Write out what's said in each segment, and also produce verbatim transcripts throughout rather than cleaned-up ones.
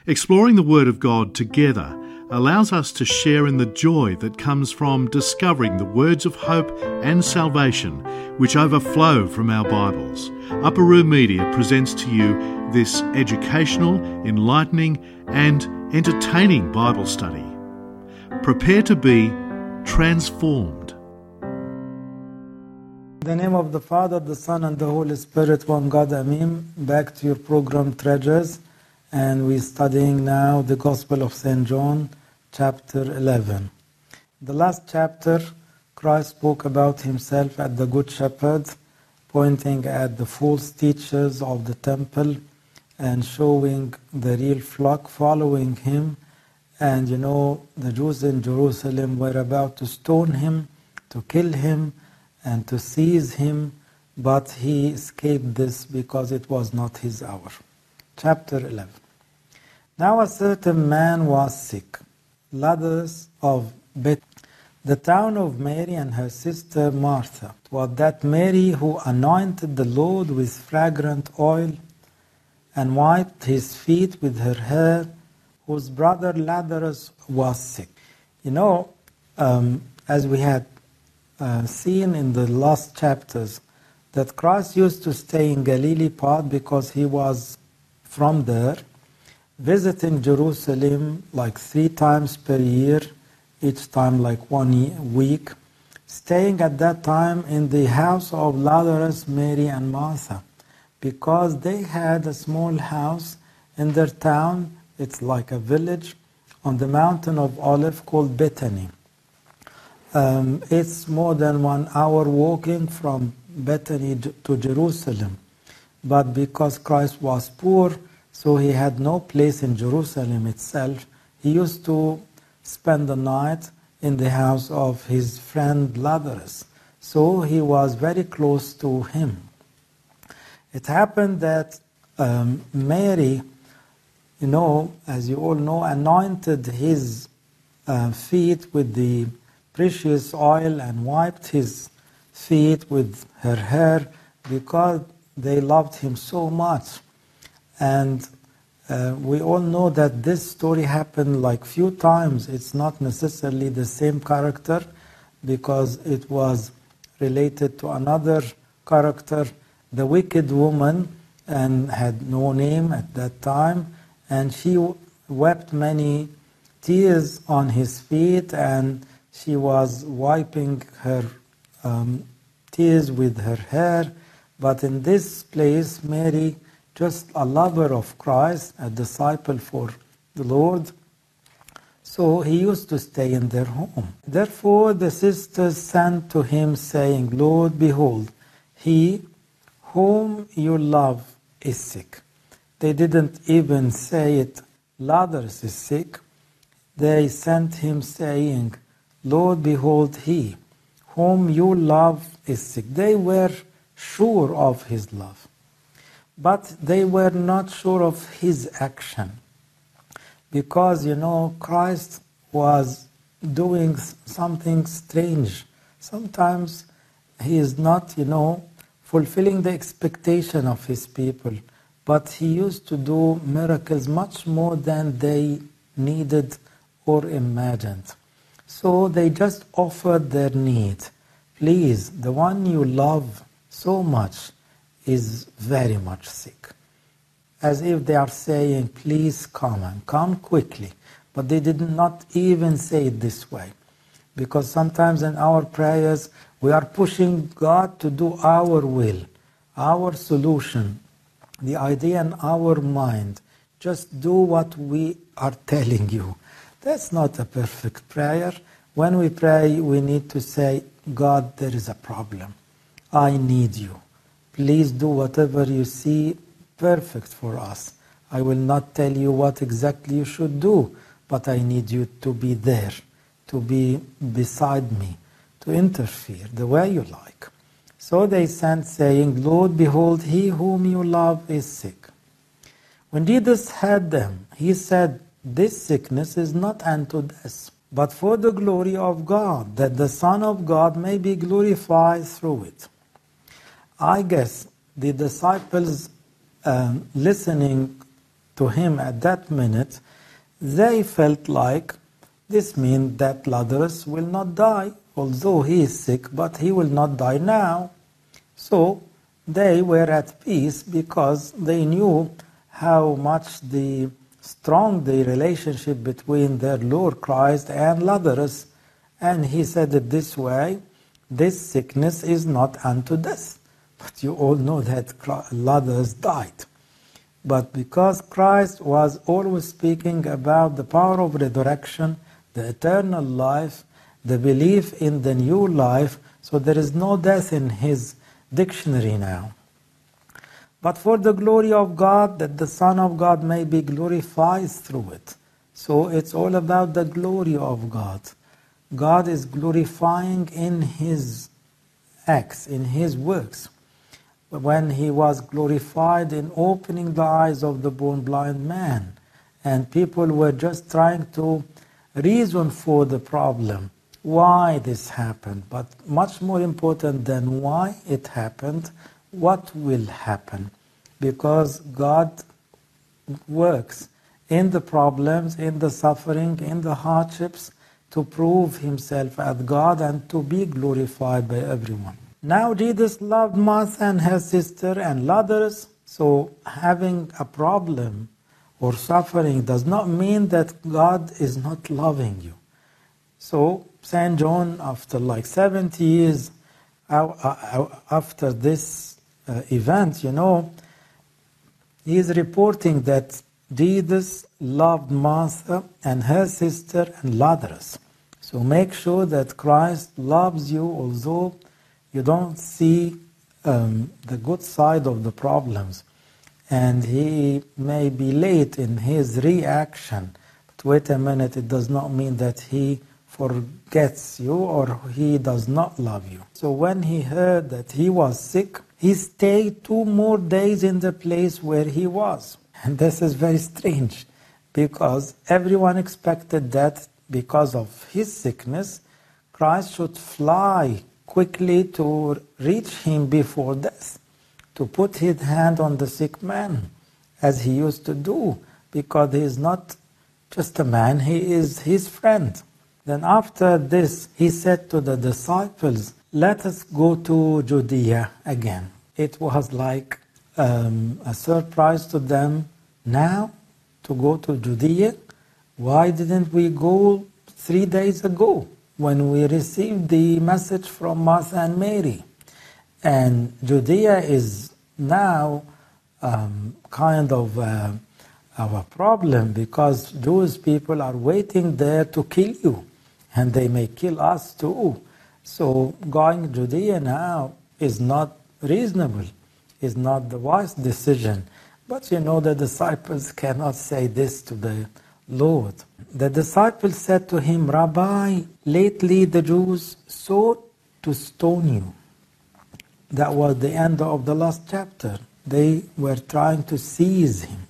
Exploring the Word of God together allows us to share in the joy that comes from discovering the words of hope and salvation which overflow from our Bibles. Upper Room Media presents to you this educational, enlightening and entertaining Bible study. Prepare to be transformed. In the name of the Father, the Son and the Holy Spirit, one God, Amen. Back to your program Treasures, and we're studying now the Gospel of Saint John, chapter eleven. The last chapter, Christ spoke about himself as the Good Shepherd, pointing at the false teachers of the temple and showing the real flock following him. And you know, the Jews in Jerusalem were about to stone him, to kill him, and to seize him, but he escaped this because it was not his hour. Chapter eleven. Now a certain man was sick, Lazarus of Bethany, the town of Mary and her sister Martha. It was that Mary who anointed the Lord with fragrant oil and wiped his feet with her hair, whose brother Lazarus was sick. You know, um, as we had uh, seen in the last chapters, that Christ used to stay in Galilee part because he was from there, visiting Jerusalem like three times per year, each time like one week, staying at that time in the house of Lazarus, Mary and Martha, because they had a small house in their town. It's like a village on the mountain of Olive called Bethany. Um, it's more than one hour walking from Bethany to Jerusalem. But because Christ was poor, so he had no place in Jerusalem itself, he used to spend the night in the house of his friend Lazarus. So he was very close to him. It happened that um, Mary, you know, as you all know, anointed his uh, feet with the precious oil and wiped his feet with her hair because they loved him so much. And uh, we all know that this story happened like few times. It's not necessarily the same character because it was related to another character, the wicked woman, and had no name at that time. And she wept many tears on his feet, and she was wiping her um, tears with her hair. But in this place, Mary, just a lover of Christ, a disciple for the Lord, so he used to stay in their home. Therefore the sisters sent to him, saying, Lord, behold, he whom you love is sick. They didn't even say it, Lazarus is sick. They sent him saying, Lord, behold, he whom you love is sick. They were sure of his love, but they were not sure of his action. Because, you know, Christ was doing something strange. Sometimes he is not, you know, fulfilling the expectation of his people. But he used to do miracles much more than they needed or imagined. So they just offered their need. Please, the one you love so much is very much sick. As if they are saying, please come and come quickly. But they did not even say it this way. Because sometimes in our prayers, we are pushing God to do our will, our solution, the idea in our mind. Just do what we are telling you. That's not a perfect prayer. When we pray, we need to say, God, there is a problem. I need you. Please do whatever you see perfect for us. I will not tell you what exactly you should do, but I need you to be there, to be beside me, to interfere the way you like. So they sent, saying, Lord, behold, he whom you love is sick. When Jesus heard them, he said, this sickness is not unto death, but for the glory of God, that the Son of God may be glorified through it. I guess the disciples um, listening to him at that minute, they felt like this means that Lazarus will not die, although he is sick, but he will not die now. So they were at peace because they knew how much the strong the relationship between their Lord Christ and Lazarus. And he said it this way, this sickness is not unto death. But you all know that Lazarus died. But because Christ was always speaking about the power of resurrection, the eternal life, the belief in the new life, so there is no death in his dictionary now. But for the glory of God, that the Son of God may be glorified through it. So it's all about the glory of God. God is glorifying in his acts, in his works. When he was glorified in opening the eyes of the born blind man, and people were just trying to reason for the problem, why this happened. But much more important than why it happened, what will happen. Because God works in the problems, in the suffering, in the hardships, to prove himself as God and to be glorified by everyone. Now Jesus loved Martha and her sister and Lazarus, so having a problem or suffering does not mean that God is not loving you. So Saint John, after like seventy years after this uh, event, you know, he is reporting that Jesus loved Martha and her sister and Lazarus. So make sure that Christ loves you, although you don't see um, the good side of the problems. And he may be late in his reaction. But wait a minute, it does not mean that he forgets you or he does not love you. So when he heard that he was sick, he stayed two more days in the place where he was. And this is very strange, because everyone expected that because of his sickness, Christ should fly quickly to reach him before death, to put his hand on the sick man, as he used to do, because he is not just a man, he is his friend. Then after this, he said to the disciples, let us go to Judea again. It was like um, a surprise to them now to go to Judea. Why didn't we go three days ago when we received the message from Martha and Mary? And Judea is now um, kind of uh, our problem, because Jewish people are waiting there to kill you, and they may kill us too. So going to Judea now is not reasonable, is not the wise decision. But you know, the disciples cannot say this to the Lord. The disciples said to him, Rabbi, lately the Jews sought to stone you. That was the end of the last chapter. They were trying to seize him.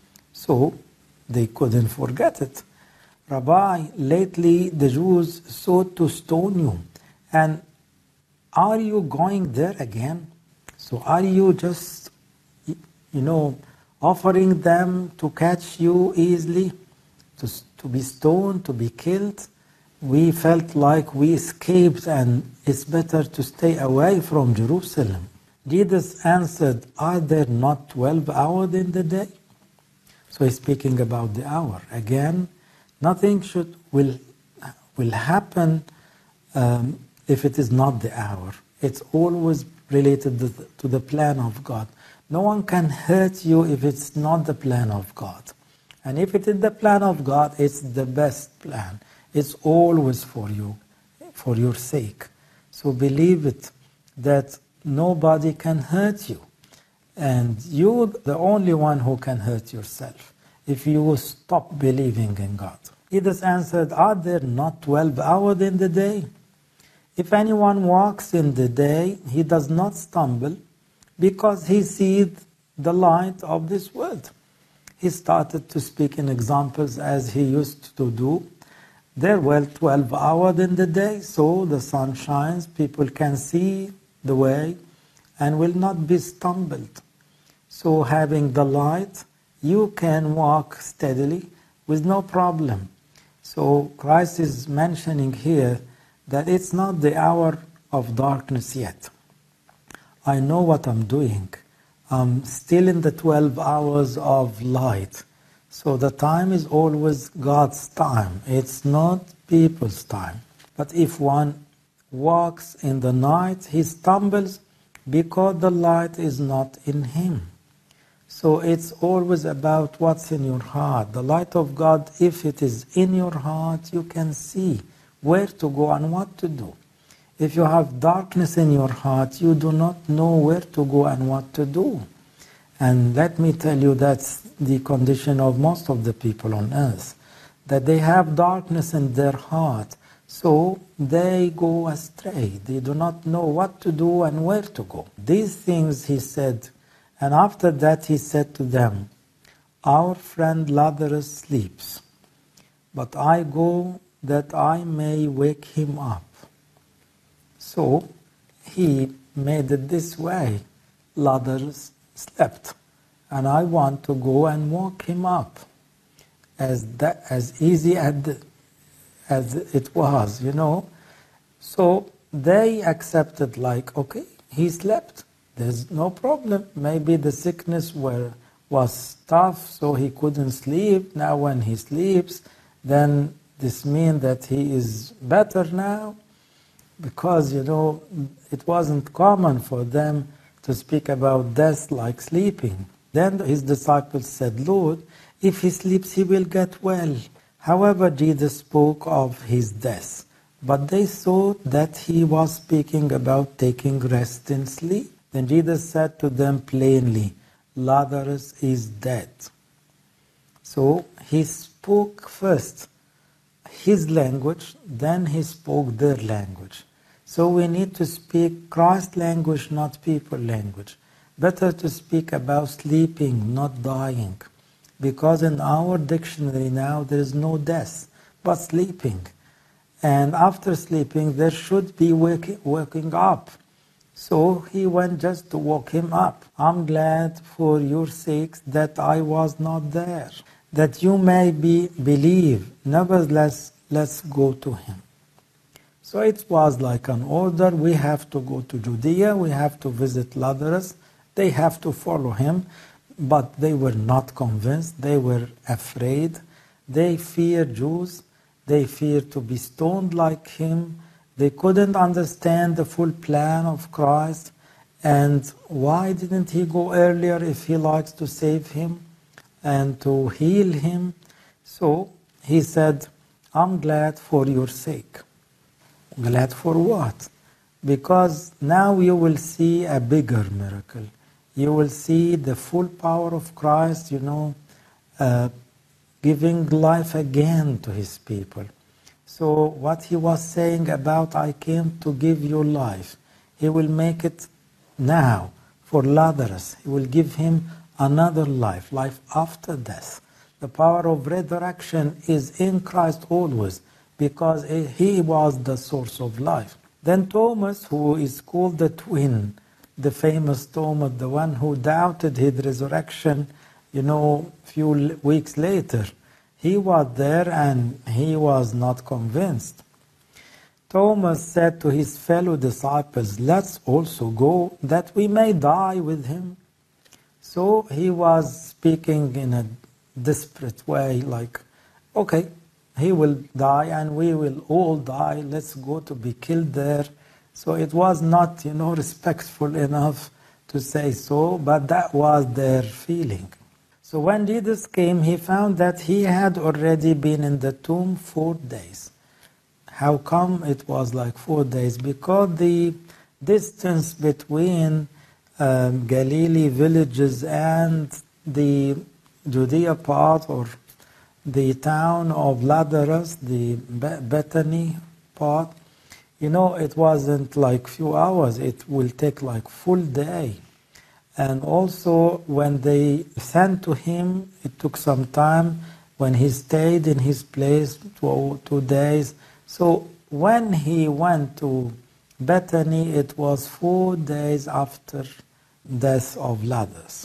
So they couldn't forget it. Rabbi, lately the Jews sought to stone you. And are you going there again? So are you just, you know, offering them to catch you easily, to, to be stoned, to be killed? We felt like we escaped and it's better to stay away from Jerusalem. Jesus answered, are there not twelve hours in the day? So he's speaking about the hour. Again, nothing should will, will happen um, if it is not the hour. It's always related to the, to the plan of God. No one can hurt you if it's not the plan of God. And if it is the plan of God, it's the best plan. It's always for you, for your sake. So believe it, that nobody can hurt you. And you're the only one who can hurt yourself if you stop believing in God. Jesus answered, are there not twelve hours in the day? If anyone walks in the day, he does not stumble, because he sees the light of this world. He started to speak in examples as he used to do. There were twelve hours in the day, so the sun shines, people can see the way and will not be stumbled. So having the light, you can walk steadily with no problem. So Christ is mentioning here that it's not the hour of darkness yet. I know what I'm doing. I'm still in the twelve hours of light. So the time is always God's time. It's not people's time. But if one walks in the night, he stumbles because the light is not in him. So it's always about what's in your heart. The light of God, if it is in your heart, you can see where to go and what to do. If you have darkness in your heart, you do not know where to go and what to do. And let me tell you, that's the condition of most of the people on earth, that they have darkness in their heart, so they go astray. They do not know what to do and where to go. These things he said, and after that he said to them, our friend Lazarus sleeps, but I go that I may wake him up. So he made it this way. Lazarus slept, and I want to go and wake him up. As that, as easy as, the, as it was, you know. So they accepted, like, okay, he slept. There's no problem. Maybe the sickness were, was tough, so he couldn't sleep. Now when he sleeps, then this means that he is better now. Because, you know, it wasn't common for them to speak about death like sleeping. Then his disciples said, Lord, if he sleeps, he will get well. However, Jesus spoke of his death. But they thought that he was speaking about taking rest in sleep. Then Jesus said to them plainly, Lazarus is dead. So he spoke first his language, then he spoke their language. So we need to speak Christ's language, not people language. Better to speak about sleeping, not dying. Because in our dictionary now there is no death, but sleeping. And after sleeping there should be waking, waking up. So he went just to wake him up. I'm glad for your sakes that I was not there, that you may be believe. Nevertheless, let's go to him. So it was like an order. We have to go to Judea. We have to visit Lazarus. They have to follow him. But they were not convinced. They were afraid. They feared Jews. They feared to be stoned like him. They couldn't understand the full plan of Christ. And why didn't he go earlier if he likes to save him and to heal him? So he said, I'm glad for your sake. Glad for what? Because now you will see a bigger miracle. You will see the full power of Christ, you know, uh, giving life again to his people. So what he was saying about, I came to give you life, he will make it now for Lazarus. He will give him another life, life after death. The power of resurrection is in Christ always, because he was the source of life. Then Thomas, who is called the twin, the famous Thomas, the one who doubted his resurrection, you know, a few weeks later, he was there and he was not convinced. Thomas said to his fellow disciples, let's also go that we may die with him. So he was speaking in a desperate way, like, okay, he will die and we will all die, let's go to be killed there. So it was not, you know, respectful enough to say so, but that was their feeling. So when Jesus came, he found that he had already been in the tomb four days. How come it was like four days? Because the distance between um, Galilee villages and the Judea part, or the town of Lazarus, the Bethany part, you know, it wasn't like few hours. It will take like full day. And also when they sent to him, it took some time. When he stayed in his place two, two days. So when he went to Bethany, it was four days after death of Lazarus.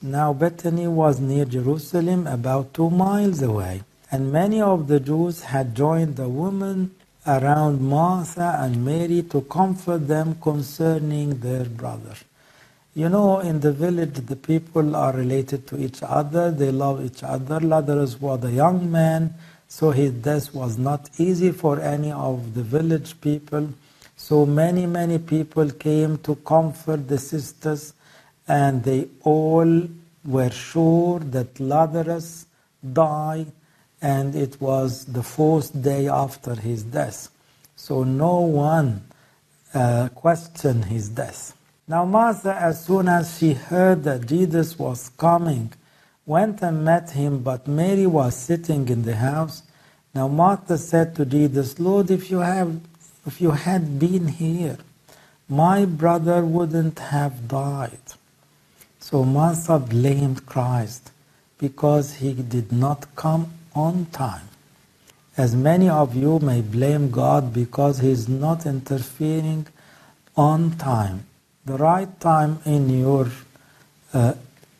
Now Bethany was near Jerusalem, about two miles away, and many of the Jews had joined the women around Martha and Mary to comfort them concerning their brother. You know, in the village, the people are related to each other. They love each other. Lazarus was a young man, so his death was not easy for any of the village people. So many, many people came to comfort the sisters, and they all were sure that Lazarus died, and it was the fourth day after his death. So no one uh, questioned his death. Now Martha, as soon as she heard that Jesus was coming, went and met him, but Mary was sitting in the house. Now Martha said to Jesus, Lord, if you have, if you had been here, my brother wouldn't have died. So Martha blamed Christ because he did not come on time. As many of you may blame God because he is not interfering on time, the right time in your uh,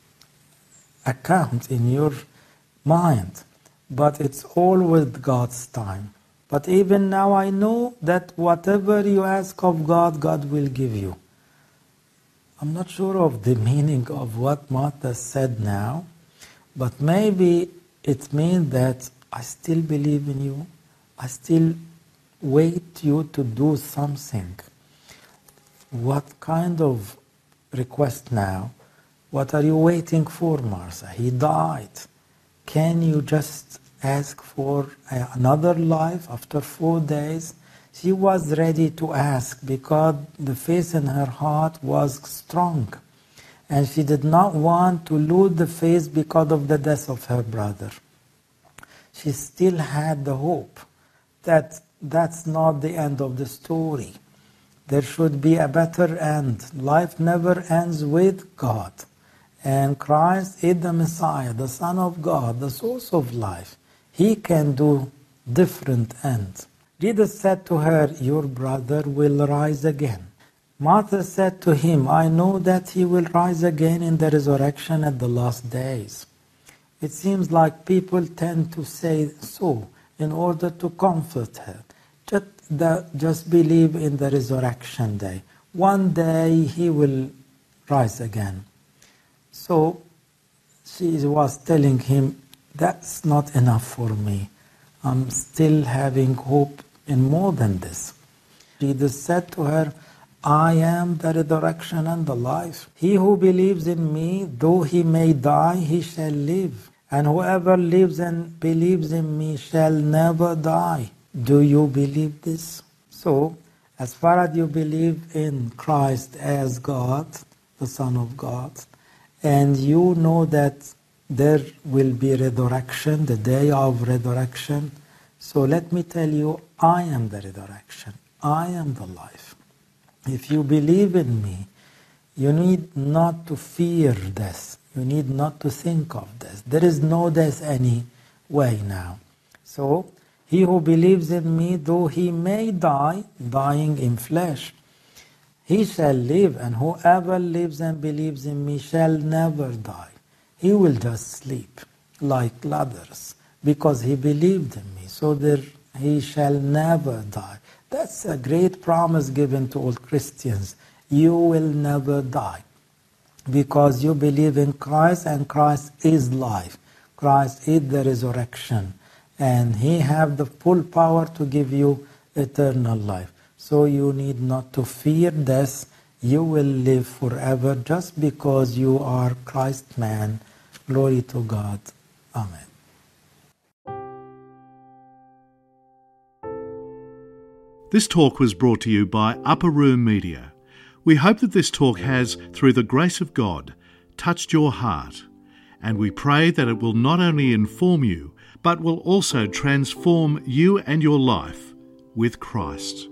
account, in your mind. But it's all with God's time. But even now I know that whatever you ask of God, God will give you. I'm not sure of the meaning of what Martha said now, but maybe it means that I still believe in you. I still wait you to do something. What kind of request now? What are you waiting for, Martha? He died. Can you just ask for another life after four days? She was ready to ask because the faith in her heart was strong. And she did not want to lose the faith because of the death of her brother. She still had the hope that that's not the end of the story. There should be a better end. Life never ends with God. And Christ is the Messiah, the Son of God, the source of life. He can do different ends. Jesus said to her, your brother will rise again. Martha said to him, I know that he will rise again in the resurrection at the last days. It seems like people tend to say so in order to comfort her. Just, the, just believe in the resurrection day. One day he will rise again. So she was telling him, that's not enough for me. I'm still having hope in more than this. Jesus said to her, I am the resurrection and the life. He who believes in me, though he may die, he shall live. And whoever lives and believes in me shall never die. Do you believe this? So, as far as you believe in Christ as God, the Son of God, and you know that there will be resurrection, the day of resurrection, so let me tell you, I am the resurrection. I am the life. If you believe in me, you need not to fear death. You need not to think of death. There is no death any way now. So, he who believes in me, though he may die, dying in flesh, he shall live, and whoever lives and believes in me shall never die. He will just sleep like Lazarus because he believed in me. So there he shall never die. That's a great promise given to all Christians. You will never die because you believe in Christ, and Christ is life. Christ is the resurrection, and he has the full power to give you eternal life. So you need not to fear death. You will live forever just because you are Christ's man. Glory to God. Amen. This talk was brought to you by Upper Room Media. We hope that this talk has, through the grace of God, touched your heart, and we pray that it will not only inform you, but will also transform you and your life with Christ.